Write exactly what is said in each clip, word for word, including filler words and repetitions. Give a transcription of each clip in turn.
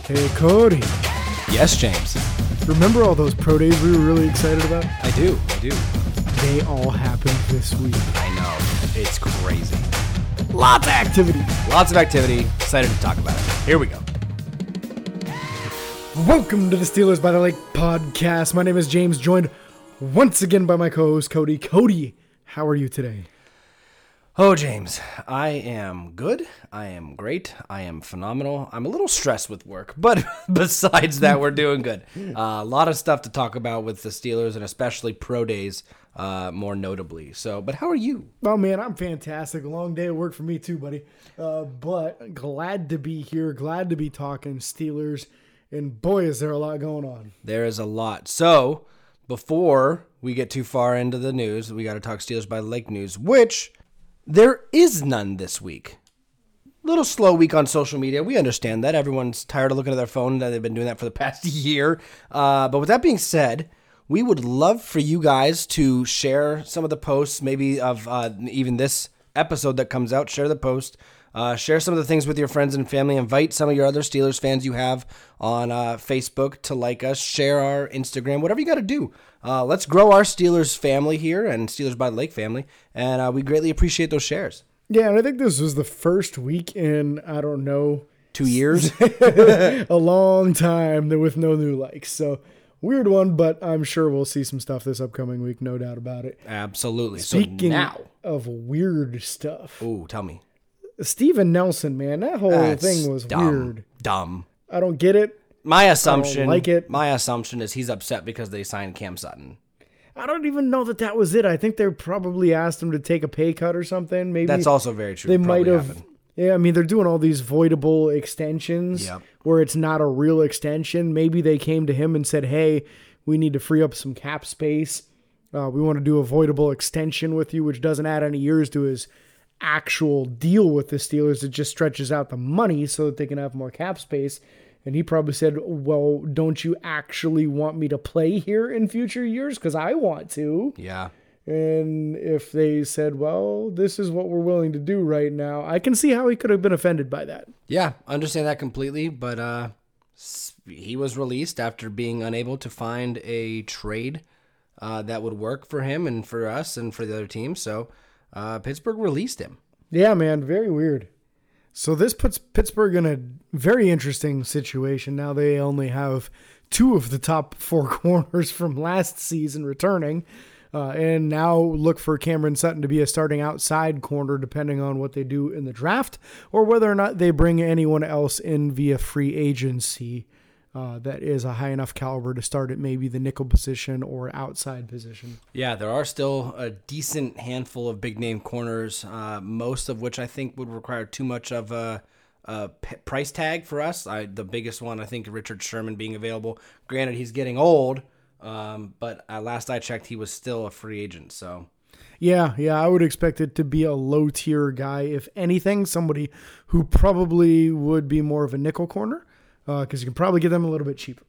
Hey, Cody. Yes, James. Remember all those pro days we were really excited about? I do. I do. They all happened this week. I know. It's crazy. Lots of activity. Lots of activity. Excited to talk about it. Here we go. Welcome to the Steelers by the Lake podcast. My name is James, joined once again by my co-host, Cody. Cody, how are you today? Oh, James, I am good. I am great. I am phenomenal. I'm a little stressed with work, but besides that, we're doing good. Uh, a lot of stuff to talk about with the Steelers, and especially pro days, uh, more notably. So, but how are you? Oh, man, I'm fantastic. A long day of work for me too, buddy. Uh, but glad to be here. Glad to be talking Steelers. And boy, is there a lot going on. There is a lot. So, before we get too far into the news, we got to talk Steelers by the Lake news, which there is none this week. Little slow week on social media. We understand that. Everyone's tired of looking at their phone. They've been doing that for the past year. Uh, but with that being said, we would love for you guys to share some of the posts, maybe of uh, even this episode that comes out. Share the post. Uh, share some of the things with your friends and family. Invite some of your other Steelers fans you have on uh, Facebook to like us. Share our Instagram. Whatever you got to do. Uh, let's grow our Steelers family here and Steelers by the Lake family. And uh, we greatly appreciate those shares. Yeah, and I think this was the first week in, I don't know, Two years? a long time with no new likes. So, weird one, but I'm sure we'll see some stuff this upcoming week, no doubt about it. Absolutely. Speaking so now, of weird stuff. Ooh, tell me. Steven Nelson, man, that whole That's thing was dumb. weird. Dumb. I don't get it. My assumption, like it. my assumption is he's upset because they signed Cam Sutton. I don't even know that that was it. I think they probably asked him to take a pay cut or something. Maybe That's also very true. They Probably might have. happened. Yeah, I mean, they're doing all these voidable extensions Yep. where it's not a real extension. Maybe they came to him and said, hey, we need to free up some cap space. Uh, we want to do a voidable extension with you, which doesn't add any years to his actual deal with the Steelers. It just stretches out the money so that they can have more cap space. And he probably said, well, don't you actually want me to play here in future years? Because I want to. Yeah. And if they said, well, this is what we're willing to do right now, I can see how he could have been offended by that. Yeah, understand that completely. But uh, he was released after being unable to find a trade uh, that would work for him and for us and for the other team. So uh, Pittsburgh released him. Yeah, man, very weird. So this puts Pittsburgh in a very interesting situation. Now they only have two of the top four corners from last season returning. Uh, and now look for Cameron Sutton to be a starting outside corner depending on what they do in the draft or whether or not they bring anyone else in via free agency uh, that is a high enough caliber to start at maybe the nickel position or outside position. Yeah, there are still a decent handful of big-name corners, uh, most of which I think would require too much of a, a p- price tag for us. I, the biggest one, I think, Richard Sherman being available. Granted, he's getting old, um, but uh, last I checked, he was still a free agent. So, yeah, yeah, I would expect it to be a low-tier guy, if anything, somebody who probably would be more of a nickel corner. Because uh, you can probably get them a little bit cheaper.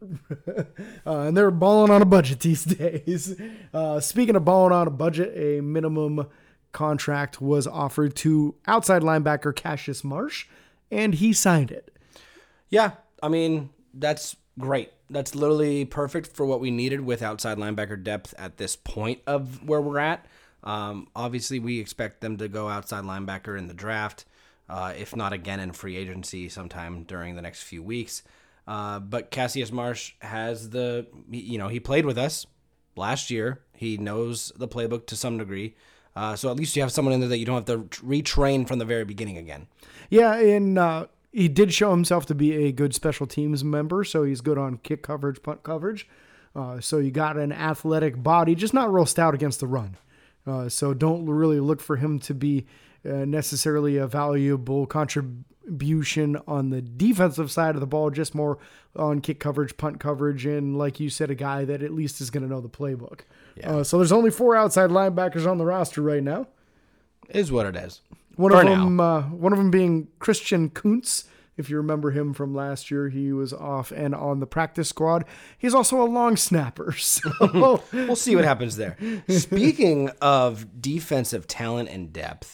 uh, and they're balling on a budget these days. Uh, speaking of balling on a budget, a minimum contract was offered to outside linebacker Cassius Marsh, and he signed it. Yeah, I mean, that's great. That's literally perfect for what we needed with outside linebacker depth at this point of where we're at. Um, obviously, we expect them to go outside linebacker in the draft. Uh, if not again in free agency sometime during the next few weeks. Uh, but Cassius Marsh has the, you know, he played with us last year. He knows the playbook to some degree. Uh, so at least you have someone in there that you don't have to retrain from the very beginning again. Yeah, and uh, he did show himself to be a good special teams member, so he's good on kick coverage, punt coverage. Uh, so you got an athletic body, just not real stout against the run. Uh, so don't really look for him to be Uh, necessarily a valuable contribution on the defensive side of the ball, just more on kick coverage, punt coverage, and like you said, a guy that at least is going to know the playbook. Yeah. Uh, so there's only four outside linebackers on the roster right now. Is what it is. One For of now. them, uh, one of them being Christian Kuntz. If you remember him from last year, he was off and on the practice squad. He's also a long snapper. So we'll see what happens there. Speaking of defensive talent and depth,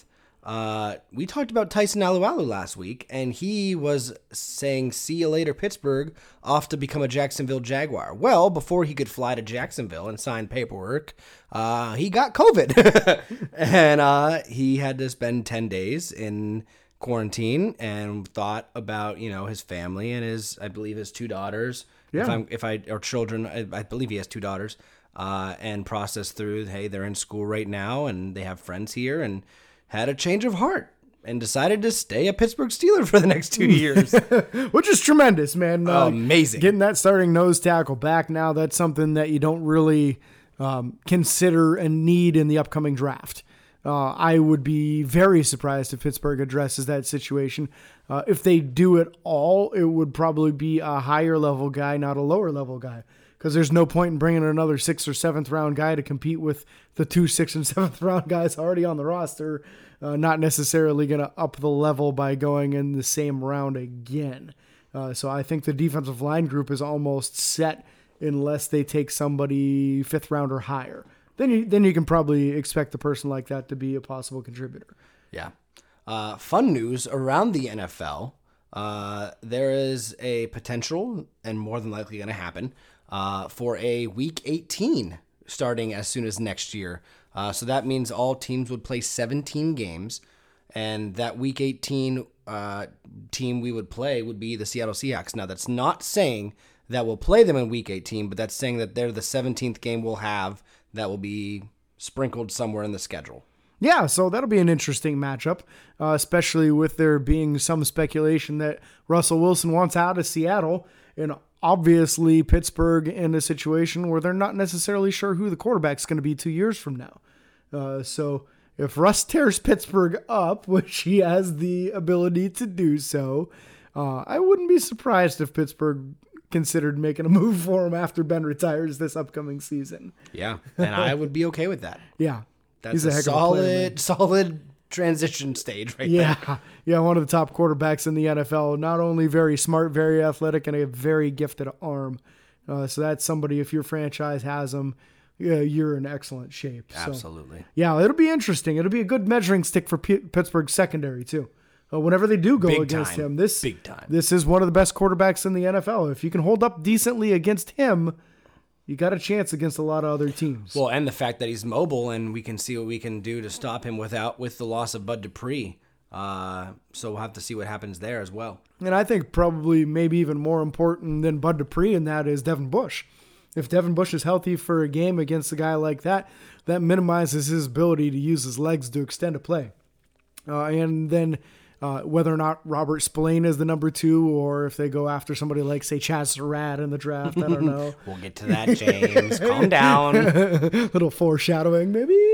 Uh, we talked about Tyson Alualu last week, and he was saying, see you later, Pittsburgh, off to become a Jacksonville Jaguar. Well, before he could fly to Jacksonville and sign paperwork, uh, he got COVID. and uh, he had to spend ten days in quarantine and thought about, you know, his family and his, I believe, his two daughters. Yeah. If, I'm, if I, or children, I, I believe he has two daughters, uh, and processed through, hey, they're in school right now, and they have friends here, and had a change of heart and decided to stay a Pittsburgh Steeler for the next two years. Which is tremendous, man. Uh, Amazing. Getting that starting nose tackle back now, that's something that you don't really um, consider and need in the upcoming draft. Uh, I would be very surprised if Pittsburgh addresses that situation. Uh, if they do it all, it would probably be a higher level guy, not a lower level guy. Because there's no point in bringing another sixth or seventh round guy to compete with the two sixth and seventh round guys already on the roster. Uh, not necessarily going to up the level by going in the same round again. Uh, so I think the defensive line group is almost set unless they take somebody fifth round or higher. Then you then you can probably expect a person like that to be a possible contributor. Yeah. Uh, fun news around the N F L. Uh, there is a potential, and more than likely going to happen, uh, for a Week eighteen starting as soon as next year. Uh, so that means all teams would play seventeen games, and that Week eighteen uh, team we would play would be the Seattle Seahawks. Now, that's not saying that we'll play them in Week eighteen, but that's saying that they're the seventeenth game we'll have that will be sprinkled somewhere in the schedule. Yeah, so that'll be an interesting matchup, uh, especially with there being some speculation that Russell Wilson wants out of Seattle, and obviously Pittsburgh in a situation where they're not necessarily sure who the quarterback's going to be two years from now. Uh, so if Russ tears Pittsburgh up, which he has the ability to do so, uh, I wouldn't be surprised if Pittsburgh considered making a move for him after Ben retires this upcoming season. Yeah, and I would be okay with that. Yeah. That's He's a, a heck of a solid, player, man. solid transition stage right Yeah, there. yeah, one of the top quarterbacks in the N F L. Not only very smart, very athletic, and a very gifted arm. Uh, so that's somebody, if your franchise has him, yeah, you're in excellent shape. So, Absolutely. yeah, it'll be interesting. It'll be a good measuring stick for P- Pittsburgh's secondary, too. Uh, whenever they do go Big against time. him, this, Big time. this is one of the best quarterbacks in the N F L. If you can hold up decently against him, you got a chance against a lot of other teams. Well, and the fact that he's mobile, and we can see what we can do to stop him without with the loss of Bud Dupree. Uh, so we'll have to see what happens there as well. And I think probably maybe even more important than Bud Dupree in that is Devin Bush. If Devin Bush is healthy for a game against a guy like that, that minimizes his ability to use his legs to extend a play. Uh, and then uh, whether or not Robert Spillane is the number two, or if they go after somebody like, say, Chaz Surratt in the draft, I don't know. We'll get to that, James. Calm down. Little foreshadowing,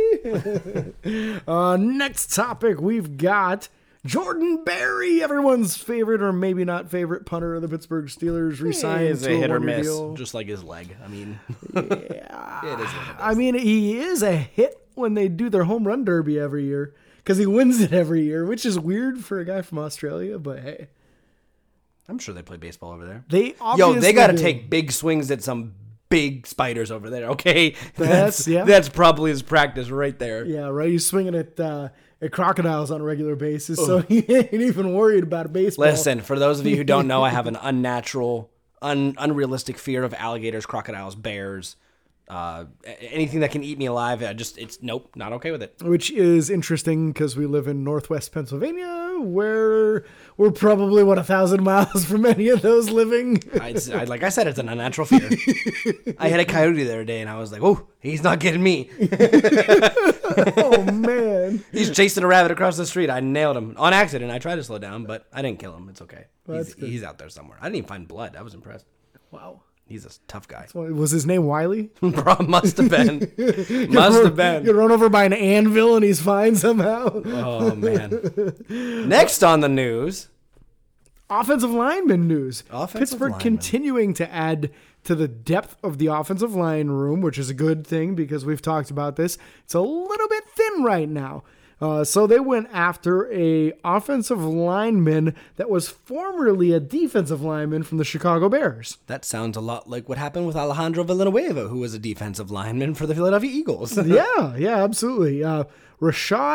maybe. uh, next topic, we've got Jordan Berry, everyone's favorite or maybe not favorite punter of the Pittsburgh Steelers, resigned He's to a a hit or one-year miss, deal. just like his leg. I mean, Yeah. it is what it is. I mean, he is a hit when they do their home run derby every year because he wins it every year, which is weird for a guy from Australia, but hey. I'm sure they play baseball over there. They Yo, obviously they got to do. take big swings at some big spiders over there, okay? That's- yeah. That's probably his practice right there. Yeah, right. He's swinging at uh, at crocodiles on a regular basis, so he ain't even worried about a baseball. Listen, for those of you who don't know, I have an unnatural, un- unrealistic fear of alligators, crocodiles, bears, uh, a- anything that can eat me alive. I just, it's nope, not okay with it. Which is interesting because we live in Northwest Pennsylvania, where we're probably, what, a thousand miles from any of those living. I, I, like I said, it's an unnatural fear. I had a coyote the other day, and I was like, oh, he's not getting me. Oh, man. He's chasing a rabbit across the street. I nailed him on accident. I tried to slow down, but I didn't kill him. It's okay. That's He's, good. he's out there somewhere. I didn't even find blood. I was impressed. Wow. He's a tough guy. Was his name Wiley? Bro, must have been. Must have been. Get run over by an anvil and he's fine somehow. Oh, man. Next on the news. Offensive lineman news. Offensive Pittsburgh lineman. continuing to add to the depth of the offensive line room, which is a good thing because we've talked about this. It's a little bit thin right now. Uh, so they went after a offensive lineman that was formerly a defensive lineman from the Chicago Bears. That sounds a lot like what happened with Alejandro Villanueva, who was a defensive lineman for the Philadelphia Eagles. Yeah, yeah, absolutely. Uh, Rashad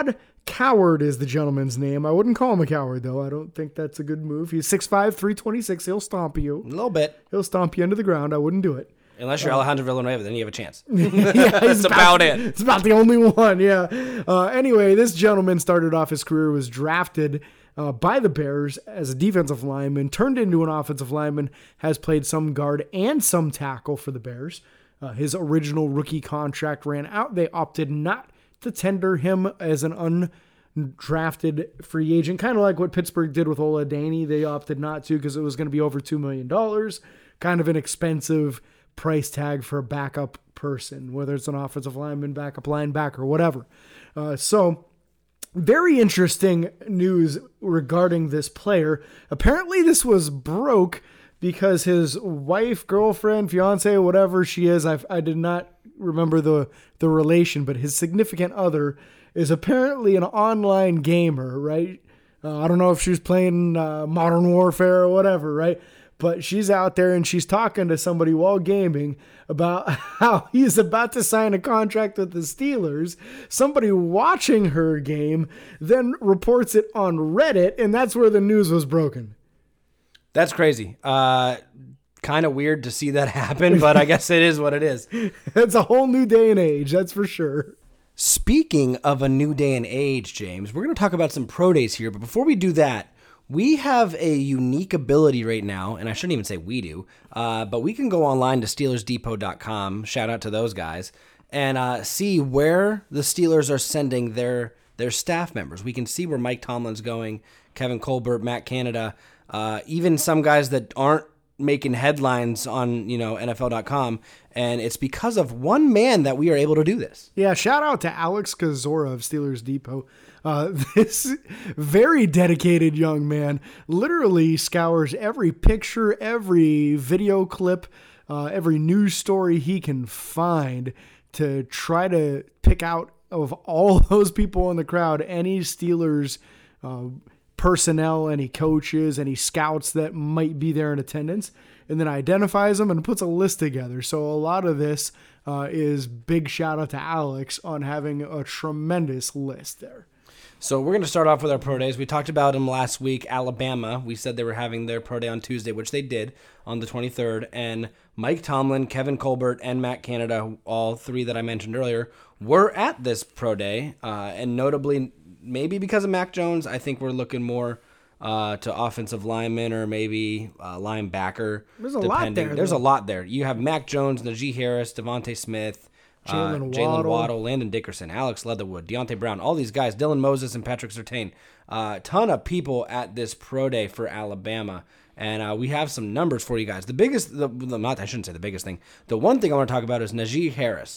Coward is the gentleman's name. I wouldn't call him a coward, though. I don't think that's a good move. He's six five, three twenty-six. He'll stomp you. A little bit. He'll stomp you into the ground. I wouldn't do it. Unless you're uh, Alejandro Villanueva, then you have a chance. yeah, That's about, about it. It's about the only one, yeah. Uh, anyway, this gentleman started off his career, was drafted uh, by the Bears as a defensive lineman, turned into an offensive lineman, has played some guard and some tackle for the Bears. Uh, his original rookie contract ran out. They opted not to tender him as an undrafted free agent, kind of like what Pittsburgh did with Ola Daney. They opted not to because it was going to be over two million dollars, kind of an expensive price tag for a backup person, whether it's an offensive lineman, backup linebacker, whatever. Uh, so very interesting news regarding this player. Apparently this was broke because his wife, girlfriend, fiance, whatever she is, I, I did not remember the, the relation, but his significant other is apparently an online gamer, right? Uh, I don't know if she was playing uh, Modern Warfare or whatever, right? But she's out there and she's talking to somebody while gaming about how he's about to sign a contract with the Steelers. Somebody watching her game then reports it on Reddit, and that's where the news was broken. That's crazy. Uh, kind of weird to see that happen, but I guess it is what it is. It's a whole new day and age, that's for sure. Speaking of a new day and age, James, we're going to talk about some pro days here, but before we do that, we have a unique ability right now, and I shouldn't even say we do, uh, but we can go online to Steelers Depot dot com, shout out to those guys, and uh, see where the Steelers are sending their their staff members. We can see where Mike Tomlin's going, Kevin Colbert, Matt Canada, uh, even some guys that aren't making headlines on, you know, N F L dot com, and it's because of one man that we are able to do this. Yeah, shout out to Alex Kozora of Steelers Depot. Uh, this very dedicated young man literally scours every picture, every video clip, uh, every news story he can find to try to pick out of all those people in the crowd any Steelers uh, personnel, any coaches, any scouts that might be there in attendance, and then identifies them and puts a list together. So a lot of this uh, is big shout out to Alex on having a tremendous list there. So we're going to start off with our pro days. We talked about them last week. Alabama, we said they were having their pro day on Tuesday, which they did on the twenty-third. And Mike Tomlin, Kevin Colbert, and Matt Canada, all three that I mentioned earlier, were at this pro day. Uh, and notably, maybe because of Mac Jones, I think we're looking more uh, to offensive lineman or maybe uh, linebacker. There's a depending. lot there. There's though. a lot there. You have Mac Jones, Najee Harris, Devontae Smith, Jalen uh, Jalen Waddle. Waddle, Landon Dickerson, Alex Leatherwood, Deontay Brown, all these guys, Dylan Moses and Patrick Surtain. A uh, ton of people at this pro day for Alabama. And uh, we have some numbers for you guys. The biggest, the, the not I shouldn't say the biggest thing. The one thing I want to talk about is Najee Harris.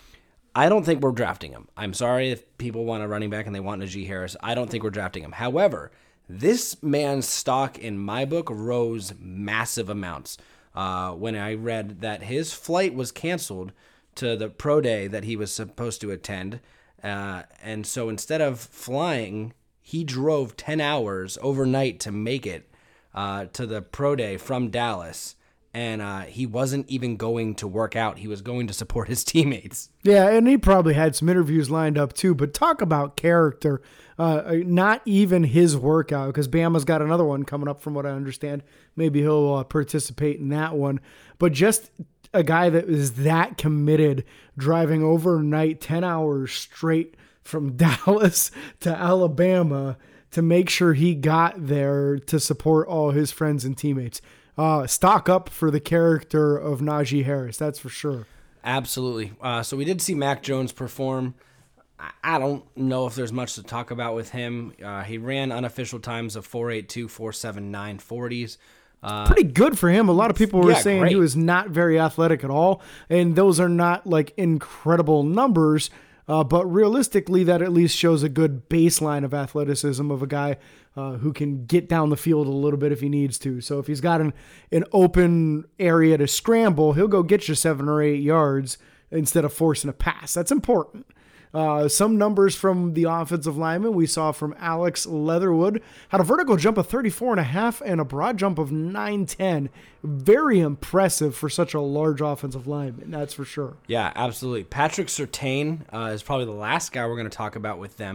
I don't think we're drafting him. I'm sorry if people want a running back and they want Najee Harris. I don't think we're drafting him. However, this man's stock in my book rose massive amounts uh, when I read that his flight was canceled to the pro day that he was supposed to attend. Uh, and so instead of flying, he drove ten hours overnight to make it uh, to the pro day from Dallas. And uh, he wasn't even going to work out. He was going to support his teammates. Yeah, and he probably had some interviews lined up too. But talk about character. Uh, not even his workout, because Bama's got another one coming up from what I understand. Maybe he'll uh, participate in that one. But just a guy that is that committed, driving overnight ten hours straight from Dallas to Alabama to make sure he got there to support all his friends and teammates. Uh, stock up for the character of Najee Harris, that's for sure. Absolutely. Uh, so we did see Mac Jones perform. I don't know if there's much to talk about with him. Uh, he ran unofficial times of four eighty-two, four seventy-nine, forties. Uh, Pretty good for him. A lot of people were yeah, saying great. he was not very athletic at all, and those are not like incredible numbers, uh, but realistically that at least shows a good baseline of athleticism of a guy uh, who can get down the field a little bit if he needs to. So if he's got an, an open area to scramble, he'll go get you seven or eight yards instead of forcing a pass. That's important. Uh, some numbers from the offensive lineman we saw from Alex Leatherwood had a vertical jump of thirty-four and a half and a broad jump of nine ten. Very impressive for such a large offensive lineman, that's for sure. Yeah, absolutely. Patrick Surtain uh, is probably the last guy we're going to talk about with them.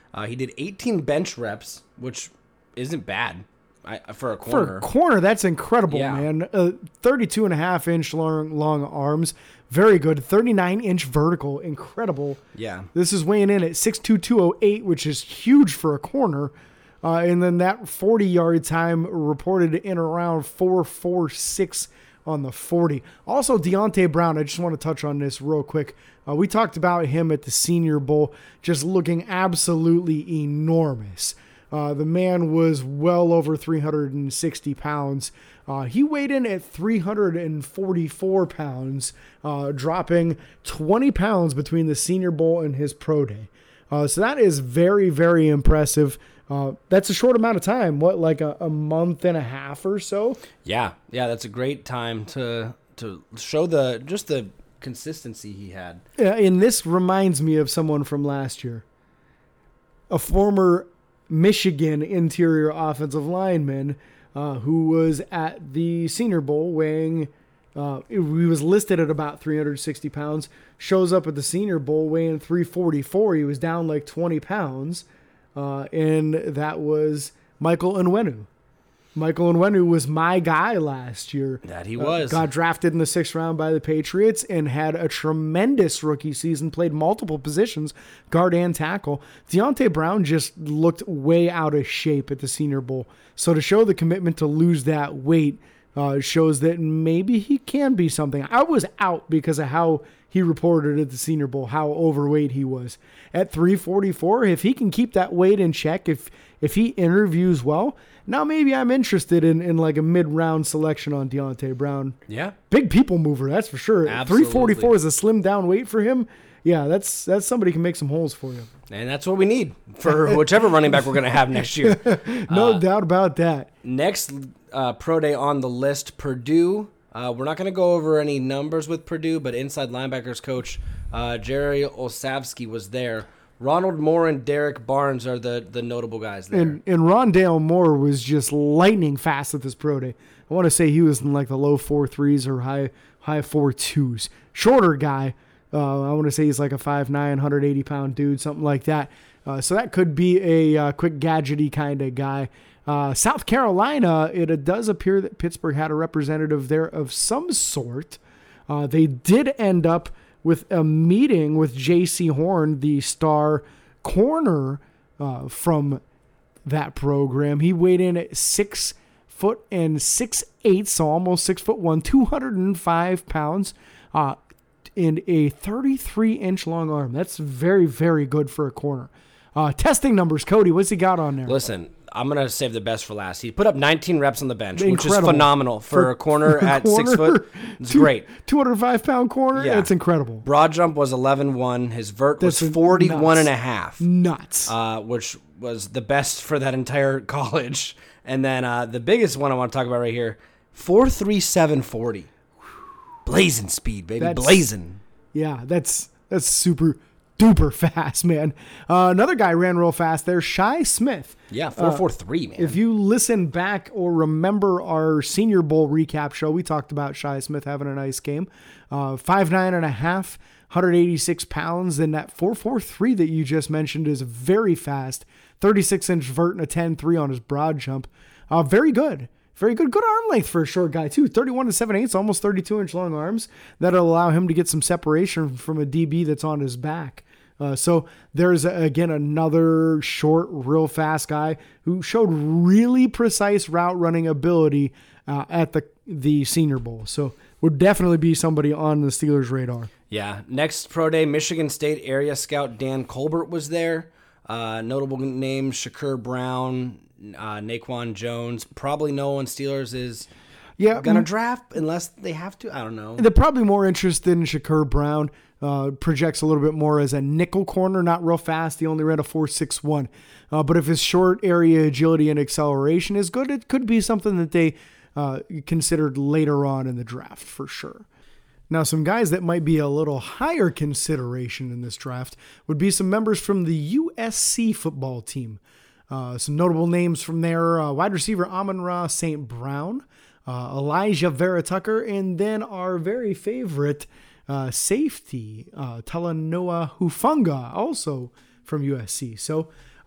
Uh, he did eighteen bench reps, which isn't bad I, for a corner. For a corner, that's incredible, Yeah. man. Uh, thirty-two and a half inch long, long arms. Very good. thirty-nine inch vertical. Incredible. Yeah. This is weighing in at six two, two oh eight, which is huge for a corner. Uh, and then that forty-yard time reported in around four forty-six on the forty. Also, Deontay Brown, I just want to touch on this real quick. Uh, we talked about him at the Senior Bowl just looking absolutely enormous. Uh, the man was well over three hundred sixty pounds. Uh, he weighed in at three hundred forty-four pounds, uh, dropping twenty pounds between the Senior Bowl and his pro day. Uh, so that is very, very impressive. Uh, that's a short amount of time. What, like a, a month and a half or so? Yeah. Yeah, that's a great time to to show the just the consistency he had. Yeah, and this reminds me of someone from last year. A former Michigan interior offensive lineman uh, who was at the Senior Bowl weighing, uh, he was listed at about three hundred sixty pounds, shows up at the Senior Bowl weighing three forty-four. He was down like twenty pounds, uh, and that was Michael Onwenu. Michael Onwenu was my guy last year. That he Uh, was. got drafted in the sixth round by the Patriots and had a tremendous rookie season, played multiple positions, guard and tackle. Deontay Brown just looked way out of shape at the Senior Bowl. So to show the commitment to lose that weight uh, shows that maybe he can be something. I was out because of how he reported at the Senior Bowl, how overweight he was. At three forty-four, if he can keep that weight in check, if if he interviews well, now maybe I'm interested in, in like a mid-round selection on Deontay Brown. Yeah. Big people mover, that's for sure. Absolutely. three forty-four is a slim down weight for him. Yeah, that's that's somebody can make some holes for you. And that's what we need for whichever running back we're going to have next year. No Uh, doubt about that. Next uh, pro day on the list, Purdue. Uh, we're not going to go over any numbers with Purdue, but inside linebackers coach uh, Jerry Olsavsky was there. Ronald Moore and Derek Barnes are the, the notable guys there. And and Rondale Moore was just lightning fast at this pro day. I want to say he was in like the low four threes or high high four twos. Shorter guy. Uh, I want to say he's like a five nine, one hundred eighty pound dude, something like that. Uh, so that could be a uh, quick gadgety kind of guy. Uh, South Carolina, it, it does appear that Pittsburgh had a representative there of some sort. Uh, they did end up with a meeting with J C Horn, the star corner uh, from that program. He weighed in at six foot and six eighths, so almost six foot one, two hundred five pounds, uh, and a thirty-three inch long arm. That's very, very good for a corner. Uh, testing numbers, Cody, what's he got on there? Listen, I'm going to save the best for last. He put up nineteen reps on the bench, which Incredible. is phenomenal for, For- a corner for a at six corner, foot. It's two- great. two hundred five pound corner, Yeah. that's incredible. Broad jump was eleven one. His vert was That's forty-one nuts. and a half, Nuts. uh, which was the best for that entire college. And then uh, the biggest one I want to talk about right here, four three seven forty. Blazing speed, baby. That's- Blazing. Yeah, that's that's super duper fast, man. Uh, another guy ran real fast there, Shi Smith. Yeah, four four three, man. If you listen back or remember our Senior Bowl recap show, we talked about Shi Smith having a nice game. Uh, five nine and a half, one hundred eighty-six pounds, and that four four three that you just mentioned is very fast. thirty-six inch vert and a ten three on his broad jump. Uh, very good. Very good. Good arm length for a short guy, too. thirty-one and seven eighths, almost thirty-two inch long arms. That'll allow him to get some separation from a D B that's on his back. Uh, so there's, again, another short, real fast guy who showed really precise route running ability uh, at the, the Senior Bowl. So would definitely be somebody on the Steelers' radar. Yeah. Next pro day, Michigan State area scout Dan Colbert was there. Uh, notable names, Shakur Brown, uh, Naquan Jones. Probably no one Steelers is Yeah, going to mm, draft unless they have to. I don't know. they're probably more interested in Shakur Brown. Uh, projects a little bit more as a nickel corner, not real fast. He only ran a four six one. Uh, but if his short area agility and acceleration is good, it could be something that they uh, considered later on in the draft for sure. Now, some guys that might be a little higher consideration in this draft would be some members from the U S C football team. Uh, some notable names from there, uh, wide receiver Amon-Ra Saint Brown, uh, Elijah Vera Tucker, and then our very favorite uh, safety, uh, Talanoa Hufanga, also from U S C. So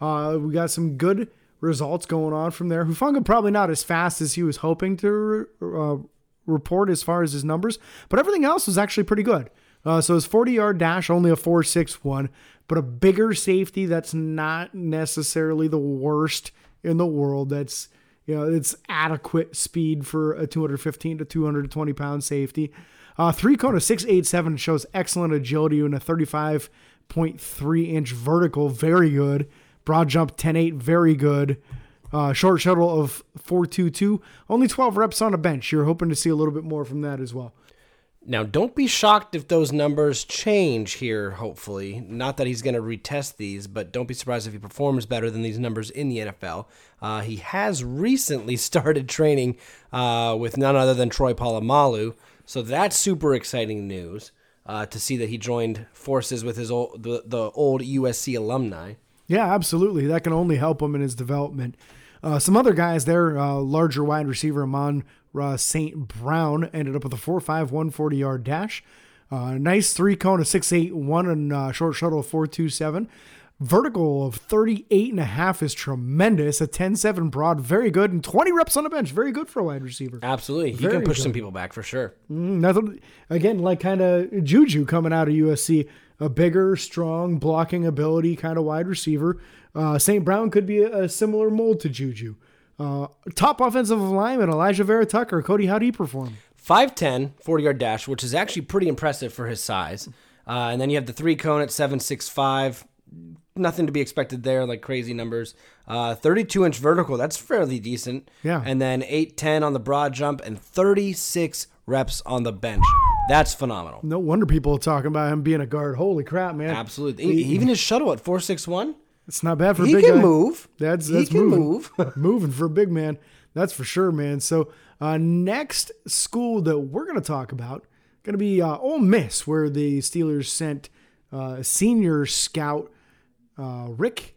Uh, we got some good results going on from there. Hufanga probably not as fast as he was hoping to uh, report as far as his numbers, but everything else was actually pretty good. Uh, so his forty-yard dash, only a four six one, but a bigger safety that's not necessarily the worst in the world. That's, you know, it's adequate speed for a two fifteen to two twenty pound safety. Uh, three cone of six eight seven shows excellent agility and a thirty-five point three inch vertical, very good. Broad jump ten eight, very good. Uh, short shuttle of four two two, only twelve reps on a bench. You're hoping to see a little bit more from that as well. Now, don't be shocked if those numbers change here, hopefully. Not that he's going to retest these, but don't be surprised if he performs better than these numbers in the N F L. Uh, he has recently started training uh, with none other than Troy Polamalu, so that's super exciting news uh, to see that he joined forces with his old, the, the old U S C alumni. Yeah, absolutely. That can only help him in his development. Uh, some other guys there, uh, larger wide receiver Amon uh, Saint Brown ended up with a four five, one forty-yard dash. Uh, nice three cone of six eight one and uh, short shuttle of four two seven. Vertical of thirty-eight and a half is tremendous. A ten seven broad, very good. And twenty reps on the bench, very good for a wide receiver. Absolutely. He Very can push good. some people back for sure. Mm, nothing, again, like kind of Juju coming out of U S C. A bigger, strong, blocking ability kind of wide receiver. Uh, Saint Brown could be a, a similar mold to Juju. Uh, top offensive lineman, Elijah Vera Tucker. Cody, how do he perform? five ten, forty-yard dash, which is actually pretty impressive for his size. Uh, and then you have the three cone at seven six five. Nothing to be expected there, like crazy numbers. Uh, thirty-two inch vertical, that's fairly decent. Yeah. And then eight ten on the broad jump and thirty-six reps on the bench. That's phenomenal. No wonder people are talking about him being a guard. Holy crap, man. Absolutely. Even his shuttle at four six one, It's not bad for a he big can guy. move. That's, He that's can moving. move. moving for a big man. That's for sure, man. So uh, next school that we're going to talk about, going to be uh, Ole Miss, where the Steelers sent uh, senior scout uh, Rick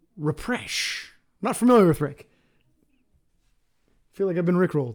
Represh. Not familiar with Rick. Feel like I've been rickrolled.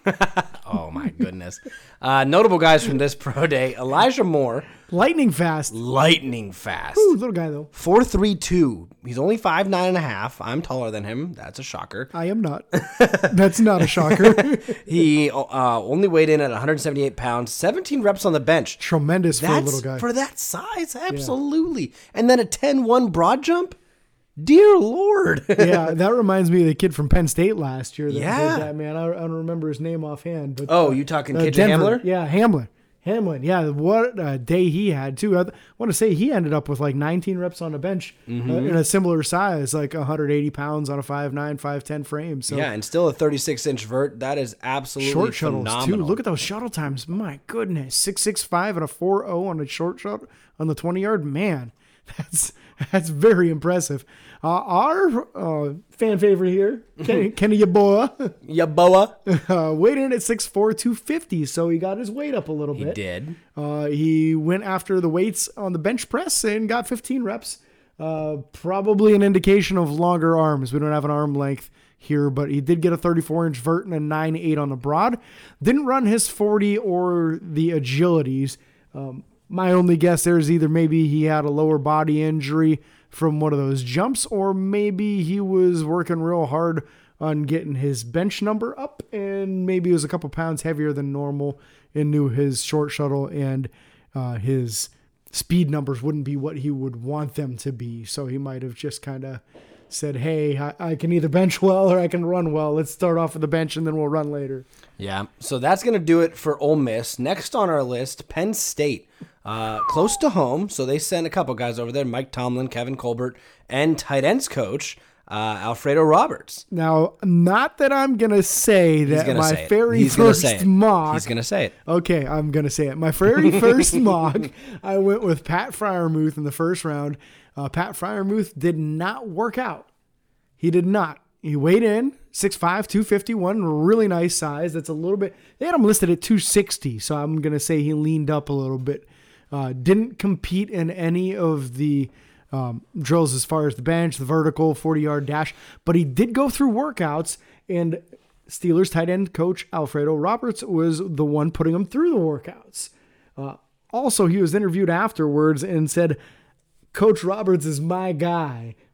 Oh, my goodness. Uh, notable guys from this pro day, Elijah Moore, Lightning fast. lightning fast. Ooh, little guy, though. four three two. He's only five nine and a half. I'm taller than him. That's a shocker. I am not. That's not a shocker. He uh, only weighed in at one seventy-eight pounds, seventeen reps on the bench. Tremendous for a That's little guy. for that size, absolutely. And then a ten one broad jump. Dear Lord. Yeah, that reminds me of the kid from Penn State last year that Yeah. did that, man. I, I don't remember his name offhand. But Oh, you talking uh, K J Denver. Hamler? Yeah, Hamlin. Hamlin. Yeah, what a day he had, too. I th- want to say he ended up with like nineteen reps on a bench Mm-hmm. uh, in a similar size, like one hundred eighty pounds on a five nine, five ten frame. So Yeah, and still a thirty-six inch vert. That is absolutely short shuttles, phenomenal. too. Look at those shuttle times. My goodness. six six five and a four oh on a short shuttle on the twenty-yard. Man, that's that's very impressive. Uh, our uh, fan favorite here, Kenny, Kenny Yeboah, Ya boa. uh, weighed in at six four, two fifty, so he got his weight up a little He bit. did. Uh, he went after the weights on the bench press and got fifteen reps. Uh, probably an indication of longer arms. We don't have an arm length here, but he did get a thirty-four inch vert and a nine eight on the broad. Didn't run his forty or the agilities. Um, my only guess there is either maybe he had a lower body injury from one of those jumps, or maybe he was working real hard on getting his bench number up, and maybe he was a couple pounds heavier than normal and knew his short shuttle and uh, his speed numbers wouldn't be what he would want them to be. So he might have just kind of said, hey, I, I can either bench well or I can run well. Let's start off with the bench and then we'll run later. Yeah, so that's going to do it for Ole Miss. Next on our list, Penn State. Uh, close to home, so they sent a couple guys over there, Mike Tomlin, Kevin Colbert, and tight ends coach, uh, Alfredo Roberts. Now, not that I'm going to say that gonna my say it. very He's gonna first say it. mock. He's going to say it. Okay, I'm going to say it. My very first mock, I went with Pat Fryermuth in the first round. Uh, Pat Fryermuth did not work out. He did not. He weighed in, six five, two fifty-one, really nice size. That's a little bit, they had him listed at two sixty, so I'm going to say he leaned up a little bit. Uh, didn't compete in any of the um, drills as far as the bench, the vertical, forty-yard dash, but he did go through workouts, and Steelers tight end coach Alfredo Roberts was the one putting him through the workouts. Uh, also, he was interviewed afterwards and said, Coach Roberts is my guy.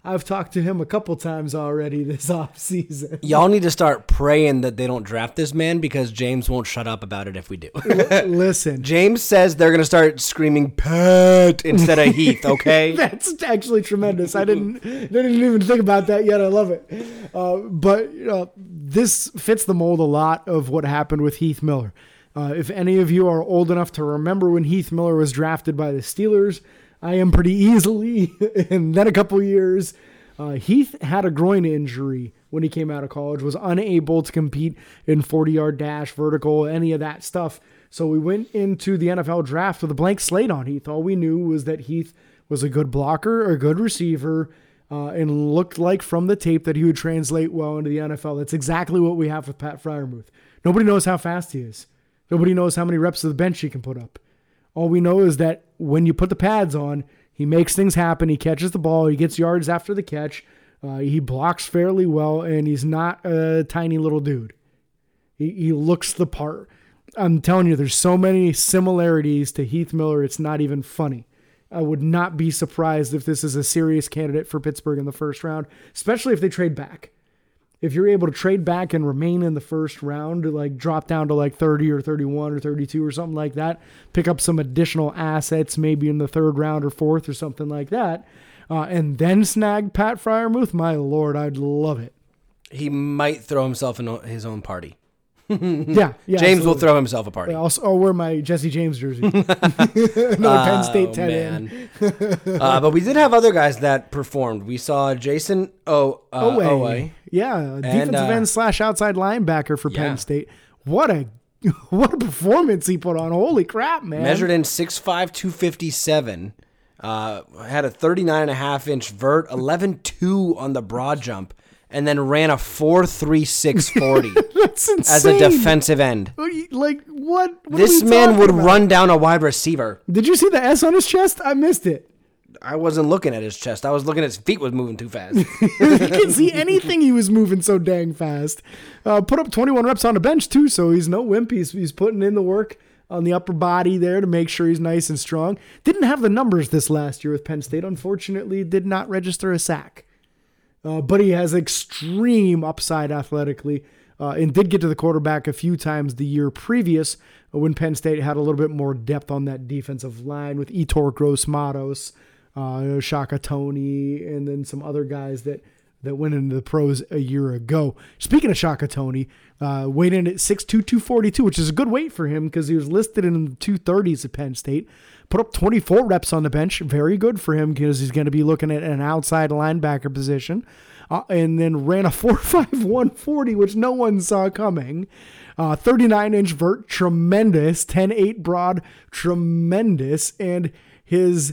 I've talked to him a couple times already this offseason. Y'all need to start praying that they don't draft this man because James won't shut up about it if we do. Listen. James says they're going to start screaming Pat instead of Heath, okay? That's actually tremendous. I didn't didn't even think about that yet. I love it. Uh, but uh, this fits the mold a lot of what happened with Heath Miller. Uh, if any of you are old enough to remember when Heath Miller was drafted by the Steelers, I am pretty easily. And then a couple years, uh, Heath had a groin injury when he came out of college, was unable to compete in forty-yard dash, vertical, any of that stuff. So we went into the N F L draft with a blank slate on Heath. All we knew was that Heath was a good blocker, a good receiver, uh, and looked like from the tape that he would translate well into the N F L. That's exactly what we have with Pat Freiermuth. Nobody knows how fast he is. Nobody knows how many reps of the bench he can put up. All we know is that when you put the pads on, he makes things happen. He catches the ball. He gets yards after the catch. Uh, he blocks fairly well, and he's not a tiny little dude. He, he looks the part. I'm telling you, there's so many similarities to Heath Miller, it's not even funny. I would not be surprised if this is a serious candidate for Pittsburgh in the first round, especially if they trade back. If you're able to trade back and remain in the first round, like drop down to like thirty or thirty-one or thirty-two or something like that, pick up some additional assets maybe in the third round or fourth or something like that, uh, and then snag Pat Freiermuth, my Lord, I'd love it. He might throw himself in his own party. yeah, yeah. James absolutely. will throw himself a party. Yeah, I'll, I'll wear my Jesse James jersey. Another Penn State tight end. uh, but we did have other guys that performed. We saw Jason o- uh, Owe. Owe. Yeah, defensive uh, end slash outside linebacker for yeah. Penn State. What a what a performance he put on. Holy crap, man. Measured in six five, two fifty-seven. Uh, had a thirty-nine and a half inch vert, eleven two on the broad jump, and then ran a four three six forty That's insane. as a defensive end. Like, what? what This are we man talking would about? run down a wide receiver. Did you see the S on his chest? I missed it. I wasn't looking at his chest. I was looking at his feet was moving too fast. You can see anything. He was moving so dang fast. Uh, put up twenty-one reps on the bench, too, so he's no wimp. He's, he's putting in the work on the upper body there to make sure he's nice and strong. Didn't have the numbers this last year with Penn State. Unfortunately, did not register a sack. Uh, but he has extreme upside athletically uh, and did get to the quarterback a few times the year previous when Penn State had a little bit more depth on that defensive line with Etor Gross-Matos, uh, Shaka Tony, and then some other guys that, that went into the pros a year ago. Speaking of Shaka Tony, uh, weighed in at six two, two forty-two, which is a good weight for him because he was listed in the two thirties at Penn State. Put up twenty-four reps on the bench. Very good for him because he's going to be looking at an outside linebacker position. Uh, and then ran a four five, one forty, which no one saw coming. Uh, thirty-nine inch vert, tremendous. ten eight broad, tremendous. And his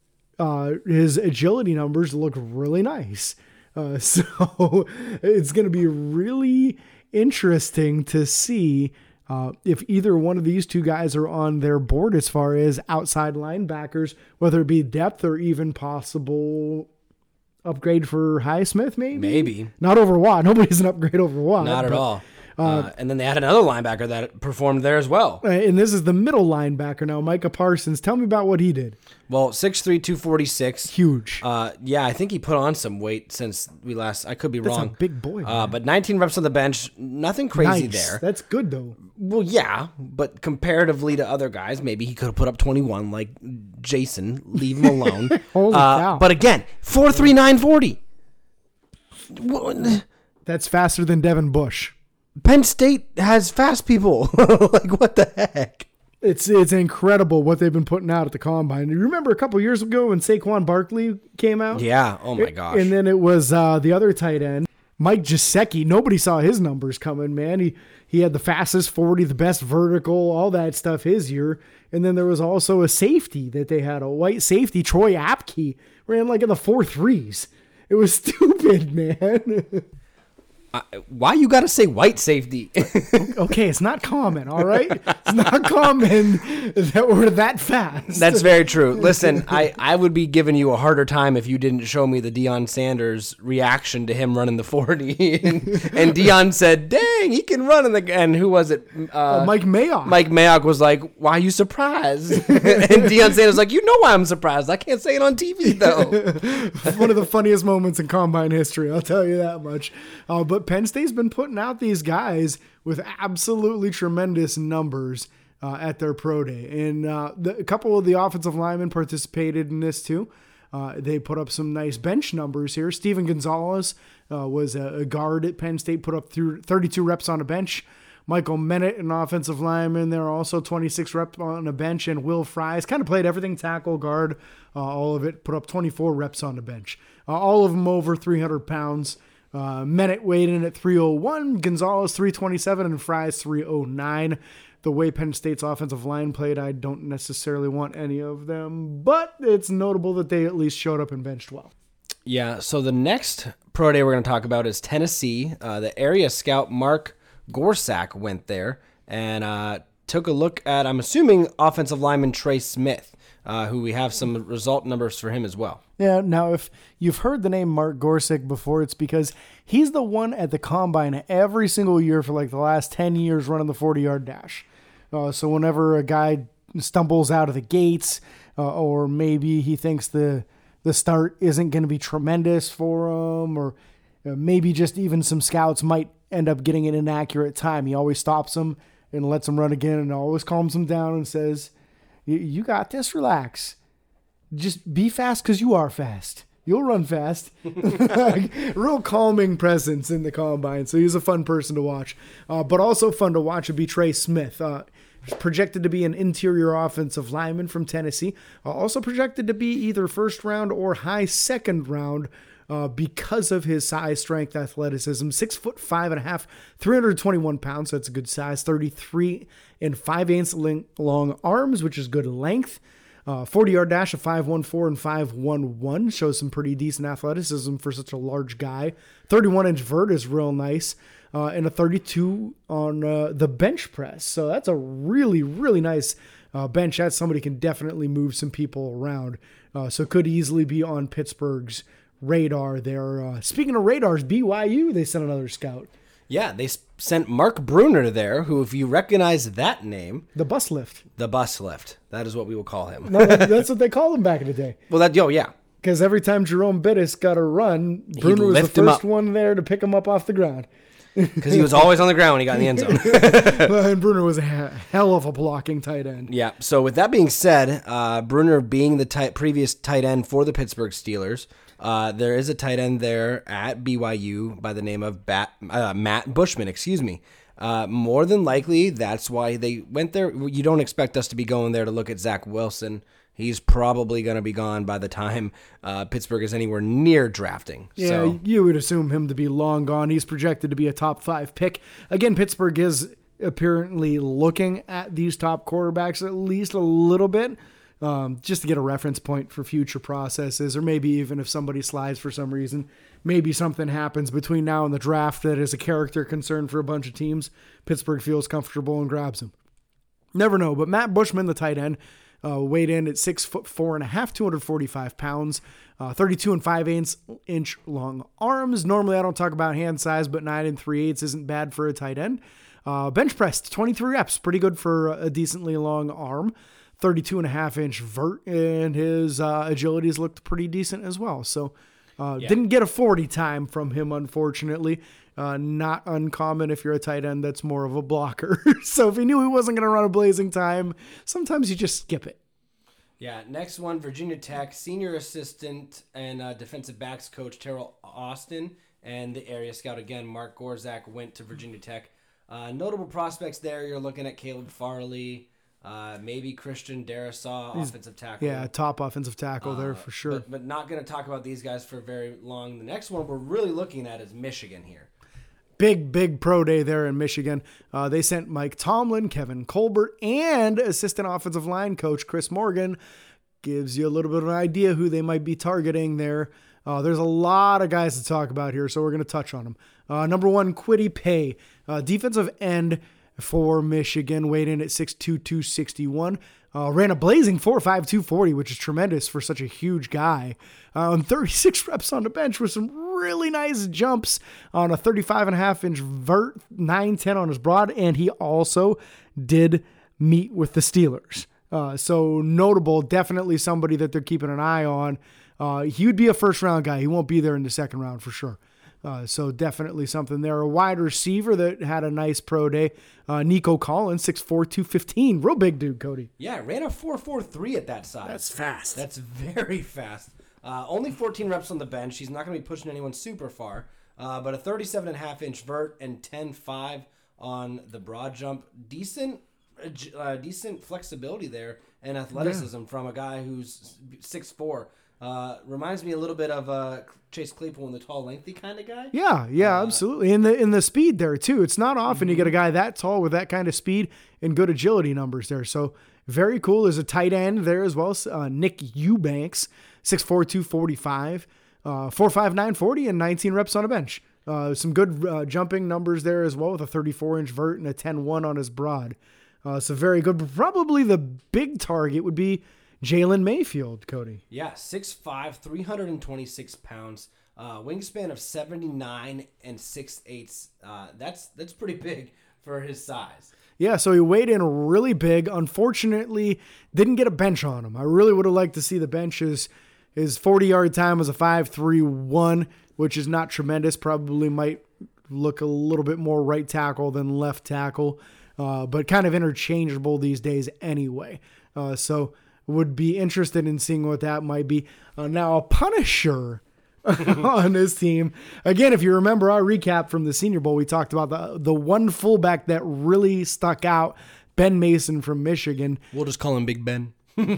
uh, his agility numbers look really nice. Uh, so it's going to be really interesting to see Uh, if either one of these two guys are on their board as far as outside linebackers, whether it be depth or even possible upgrade for Highsmith, maybe? Maybe. Not over Watt. Nobody's an upgrade over Watt. Not at but, all. Uh, and then they had another linebacker that performed there as well. And this is the middle linebacker now, Micah Parsons. Tell me about what he did. Well, six three, two forty-six. Huge. Uh, yeah, I think he put on some weight since we last. I could be That's wrong. a big boy. Uh, but nineteen reps on the bench, nothing crazy nice. there. That's good, though. Well, yeah, but comparatively to other guys, maybe he could have put up twenty-one like Jason. Leave him alone. Holy uh, cow. But again, four three, nine forty. That's faster than Devin Bush. Penn State has fast people. Like, what the heck? It's it's incredible what they've been putting out at the combine. You remember a couple years ago when Saquon Barkley came out? Yeah. Oh, my gosh. And then it was uh, the other tight end, Mike Gesicki. Nobody saw his numbers coming, man. He he had the fastest forty, the best vertical, all that stuff his year. And then there was also a safety that they had, a white safety, Troy Apke, ran like in the four threes. It was stupid, man. Uh, why you got to say white safety? Okay, it's not common, all right? It's not common that we're that fast. That's very true. Listen, I, I would be giving you a harder time if you didn't show me the Deion Sanders reaction to him running the forty. and, and Deion said, dang, he can run in the... And who was it? Uh, uh, Mike Mayock. Mike Mayock was like, why are you surprised? And Deion Sanders was like, you know why I'm surprised. I can't say it on T V, though. One of the funniest moments in Combine history, I'll tell you that much. Uh, but Penn State's been putting out these guys with absolutely tremendous numbers uh, at their pro day. And uh, the, a couple of the offensive linemen participated in this too. Uh, they put up some nice bench numbers here. Steven Gonzalez uh, was a, a guard at Penn State, put up through thirty-two reps on a bench. Michael Mennett, an offensive lineman, there also twenty-six reps on a bench. And Will Fries kind of played everything, tackle, guard, uh, all of it, put up twenty-four reps on the bench. Uh, all of them over three hundred pounds. Uh, Mennett weighed in at three oh one, Gonzalez three twenty-seven, and Fries three oh nine. The way Penn State's offensive line played, I don't necessarily want any of them, but it's notable that they at least showed up and benched well. Yeah, so the next pro day we're going to talk about is Tennessee. Uh, the area scout Mark Gorsak went there and uh, took a look at, I'm assuming, offensive lineman Trey Smith, uh, who we have some result numbers for him as well. Yeah, now if you've heard the name Mark Gorsak before, it's because he's the one at the Combine every single year for like the last ten years running the forty-yard dash. Uh, so whenever a guy stumbles out of the gates uh, or maybe he thinks the the start isn't going to be tremendous for him, or uh, maybe just even some scouts might end up getting an inaccurate time, he always stops them and lets them run again and always calms them down and says, you got this, relax. Just be fast because you are fast. You'll run fast. Real calming presence in the Combine. So he's a fun person to watch. Uh, but also fun to watch would be Trey Smith. Uh, projected to be an interior offensive lineman from Tennessee. Uh, also projected to be either first round or high second round uh, because of his size, strength, athleticism. Six foot five and a half, three hundred twenty-one pounds. So that's a good size. thirty-three and five eighths long arms, which is good length. Uh, forty-yard dash of five one four and five one one shows some pretty decent athleticism for such a large guy. thirty-one inch vert is real nice. Uh, and a thirty-two on uh, the bench press. So that's a really, really nice uh, bench. That somebody can definitely move some people around. Uh, so could easily be on Pittsburgh's radar there. Uh, speaking of radars, B Y U, they sent another scout. Yeah, they sent Mark Bruner there, who, if you recognize that name... The bus lift. The bus lift. That is what we will call him. No, that's what they called him back in the day. Well, that, yo, yeah. Because every time Jerome Bettis got a run, Bruner was the first one there to pick him up off the ground. Because he was always on the ground when he got in the end zone. Well, and Bruner was a hell of a blocking tight end. Yeah, so with that being said, uh, Bruner being the tight, previous tight end for the Pittsburgh Steelers... Uh, there is a tight end there at B Y U by the name of Bat, uh, Matt Bushman, excuse me. Uh, more than likely, that's why they went there. You don't expect us to be going there to look at Zach Wilson. He's probably going to be gone by the time uh, Pittsburgh is anywhere near drafting. Yeah, so. You would assume him to be long gone. He's projected to be a top five pick. Again, Pittsburgh is apparently looking at these top quarterbacks at least a little bit. Um, just to get a reference point for future processes, or maybe even if somebody slides for some reason, maybe something happens between now and the draft that is a character concern for a bunch of teams. Pittsburgh feels comfortable and grabs him. Never know, but Matt Bushman, the tight end, uh, weighed in at six foot four and a half, two hundred forty-five pounds, uh, thirty-two and five eighths inch long arms. Normally I don't talk about hand size, but nine and three eighths isn't bad for a tight end. Uh, bench pressed, twenty-three reps, pretty good for a decently long arm. thirty-two and a half inch vert, and his uh, agilities looked pretty decent as well. So uh, yeah. Didn't get a forty time from him, unfortunately. Uh, not uncommon if you're a tight end that's more of a blocker. So if he knew he wasn't going to run a blazing time, sometimes you just skip it. Yeah, next one, Virginia Tech, senior assistant and uh, defensive backs coach Terrell Austin, and the area scout again, Mark Gorzak, went to Virginia Tech. Uh, notable prospects there, you're looking at Caleb Farley, Uh, maybe Christian Darrisaw, offensive tackle. Yeah, top offensive tackle uh, there for sure. But, but not going to talk about these guys for very long. The next one we're really looking at is Michigan here. Big, big pro day there in Michigan. Uh, they sent Mike Tomlin, Kevin Colbert, and assistant offensive line coach Chris Morgan. Gives you a little bit of an idea who they might be targeting there. Uh, there's a lot of guys to talk about here, so we're going to touch on them. Uh, number one, Kwity Paye, uh, defensive end for Michigan, weighed in at six two, two sixty-one. Uh, ran a blazing four five, two forty, which is tremendous for such a huge guy. Um, thirty-six reps on the bench with some really nice jumps on a thirty-five and a half inch vert, nine ten on his broad, and he also did meet with the Steelers. Uh, so notable, definitely somebody that they're keeping an eye on. Uh, he would be a first round guy. He won't be there in the second round for sure. Uh, so definitely something there. A wide receiver that had a nice pro day, uh, Nico Collins, six four, two fifteen. Real big dude, Cody. Yeah, ran a four four three at that size. That's fast. That's very fast. Uh, only fourteen reps on the bench. He's not going to be pushing anyone super far. Uh, but a thirty-seven and a half inch vert and ten five on the broad jump. Decent uh, decent flexibility there and athleticism yeah. from a guy who's six four. Uh, reminds me a little bit of uh, Chase Claypool, the tall, lengthy kind of guy. Yeah, yeah, uh, absolutely. And the in the speed there too. It's not often mm-hmm. you get a guy that tall with that kind of speed and good agility numbers there. So very cool. There's a tight end there as well. Uh, Nick Eubanks, six four, two forty-five, uh, four five, nine forty, and nineteen reps on a bench. Uh, some good uh, jumping numbers there as well with a thirty-four inch vert and a ten one on his broad. Uh, so very good. Probably the big target would be Jalen Mayfield, Cody. Yeah, six five, three twenty-six pounds, uh, wingspan of seventy-nine and six eighths. Uh, that's that's pretty big for his size. Yeah, so he weighed in really big. Unfortunately, didn't get a bench on him. I really would have liked to see the bench. His, his forty-yard time was a five three one, which is not tremendous. Probably might look a little bit more right tackle than left tackle, uh, but kind of interchangeable these days anyway. Uh, so would be interested in seeing what that might be. Uh, now, a Punisher on this team. Again, if you remember our recap from the Senior Bowl, we talked about the the one fullback that really stuck out, Ben Mason from Michigan. We'll just call him Big Ben.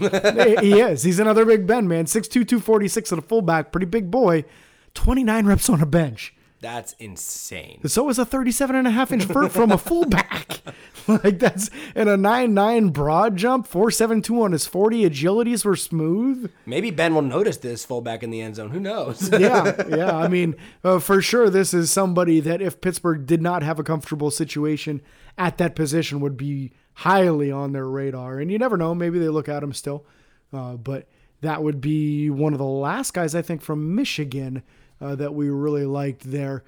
He is. He's another Big Ben, man. six two, two forty-six at a fullback. Pretty big boy. twenty-nine reps on a bench. That's insane. So is a thirty-seven and a half inch vert from a fullback. Like that's and a nine nine broad jump, four seven two on his forty. Agilities were smooth. Maybe Ben will notice this fullback in the end zone. Who knows? yeah, yeah. I mean, uh, for sure, this is somebody that if Pittsburgh did not have a comfortable situation at that position would be highly on their radar. And you never know. Maybe they look at him still. Uh, but that would be one of the last guys, I think, from Michigan Uh, that we really liked there.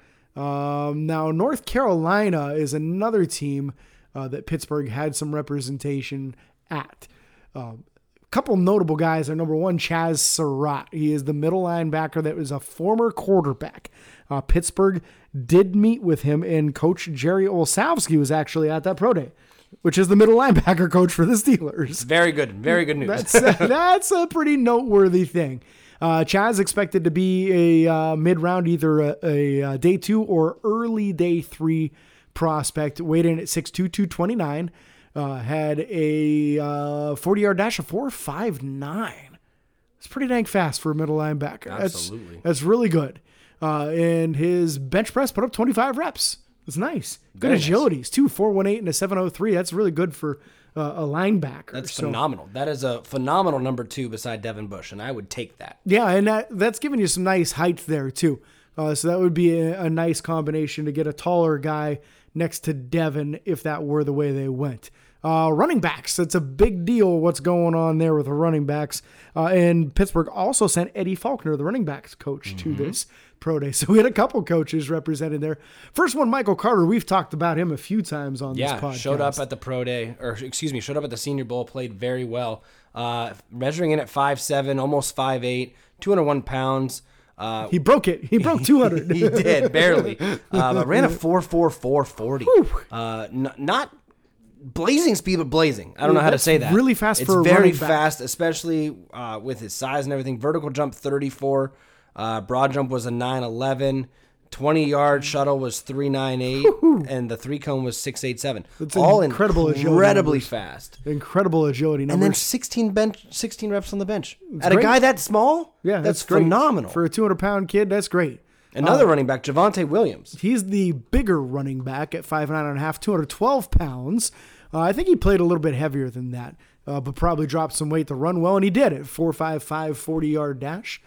Um, now, North Carolina is another team uh, that Pittsburgh had some representation at. Um, a couple notable guys are number one, Chaz Surratt. He is the middle linebacker that was a former quarterback. Uh, Pittsburgh did meet with him, and Coach Jerry Olszewski was actually at that pro day, which is the middle linebacker coach for the Steelers. Very good. Very good news. That's, uh, that's a pretty noteworthy thing. Uh, Chaz expected to be a uh, mid-round, either a, a, a day two or early day three prospect. Weighed in at six two, two twenty-nine. Uh, had a uh, forty-yard dash of four five nine. It's pretty dang fast for a middle linebacker. Absolutely. That's, that's really good. Uh, and his bench press put up twenty-five reps. That's nice. Good Very agilities, nice. too. four one eight and a seven oh three. That's really good for uh, a linebacker. That's so, phenomenal. That is a phenomenal number two beside Devin Bush, and I would take that. Yeah, and that, that's giving you some nice height there, too. Uh, so that would be a, a nice combination to get a taller guy next to Devin if that were the way they went. Uh, running backs, that's a big deal what's going on there with the running backs. Uh, and Pittsburgh also sent Eddie Faulkner, the running backs coach, mm-hmm. to this pro day. So we had a couple coaches represented there. First one, Michael Carter. We've talked about him a few times on yeah, this podcast. Yeah, showed up at the pro day, or excuse me, showed up at the Senior Bowl, played very well. Uh, measuring in at five seven, almost five eight, two hundred one pounds. Uh, he broke it. He broke two hundred. He did, barely. Uh, but ran a four four, four forty. Uh, n- not blazing speed, but blazing. I don't know how to say that. Really fast it's for a very running back. fast, especially uh, with his size and everything. Vertical jump thirty-four. Uh, broad jump was a nine eleven. twenty-yard shuttle was three ninety-eight, and the three cone was six eighty-seven. That's all incredible incredibly agility fast. Incredible agility numbers. And then sixteen bench, sixteen reps on the bench. That's At great. a guy that small, yeah, that's, that's great. phenomenal. For a two hundred pound kid, that's great. Another uh, running back, Javonte Williams. He's the bigger running back at five nine and a half, two hundred twelve pounds. Uh, I think he played a little bit heavier than that, uh, but probably dropped some weight to run well, and he did it. four five five, forty-yard dash.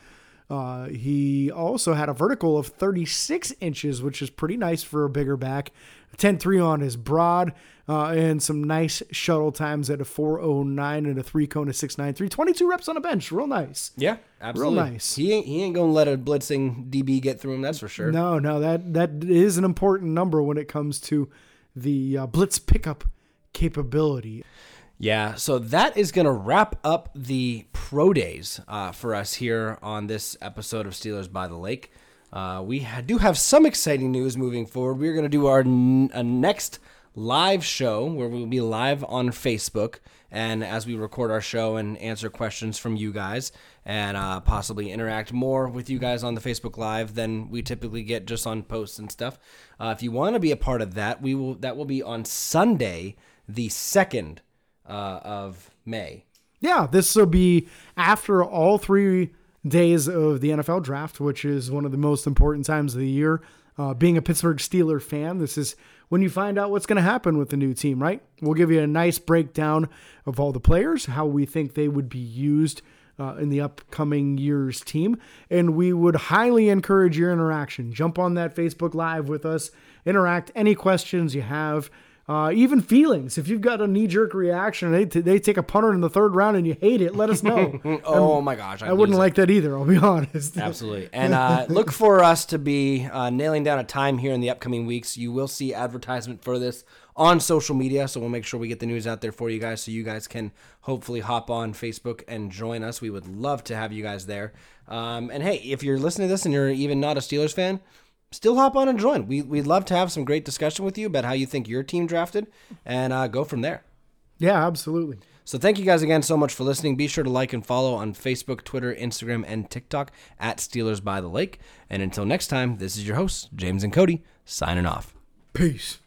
Uh, he also had a vertical of thirty-six inches, which is pretty nice for a bigger back. ten three on his broad, uh, and some nice shuttle times at a four oh nine and a three cone of six ninety-three. twenty-two reps on a bench. Real nice. Yeah, absolutely. Real nice. He ain't, he ain't going to let a blitzing D B get through him, that's for sure. No, no, that, that is an important number when it comes to the uh, blitz pickup capability. Yeah, so that is going to wrap up the pro days uh, for us here on this episode of Steelers by the Lake. Uh, we ha- do have some exciting news moving forward. We're going to do our n- uh, next live show where we'll be live on Facebook, and as we record our show and answer questions from you guys and uh, possibly interact more with you guys on the Facebook Live than we typically get just on posts and stuff. Uh, if you want to be a part of that, we will. That will be on Sunday, the second uh, of May. Yeah, this will be after all three days of the N F L draft, which is one of the most important times of the year. Uh, being a Pittsburgh Steelers fan, this is when you find out what's going to happen with the new team, right? We'll give you a nice breakdown of all the players, how we think they would be used uh, in the upcoming year's team, and we would highly encourage your interaction. Jump on that Facebook Live with us, interact, any questions you have. Uh, even feelings. If you've got a knee-jerk reaction, they t- they take a punter in the third round and you hate it, let us know. oh my gosh, I wouldn't like that either, I'll be honest. Absolutely. And uh, look for us to be uh, nailing down a time here in the upcoming weeks. You will see advertisement for this on social media, so we'll make sure we get the news out there for you guys so you guys can hopefully hop on Facebook and join us. We would love to have you guys there. Um, and hey, if you're listening to this and you're even not a Steelers fan, still hop on and join. We, we'd love to have some great discussion with you about how you think your team drafted and uh, go from there. Yeah, absolutely. So thank you guys again so much for listening. Be sure to like and follow on Facebook, Twitter, Instagram, and TikTok at Steelers by the Lake. And until next time, this is your hosts, James and Cody, signing off. Peace.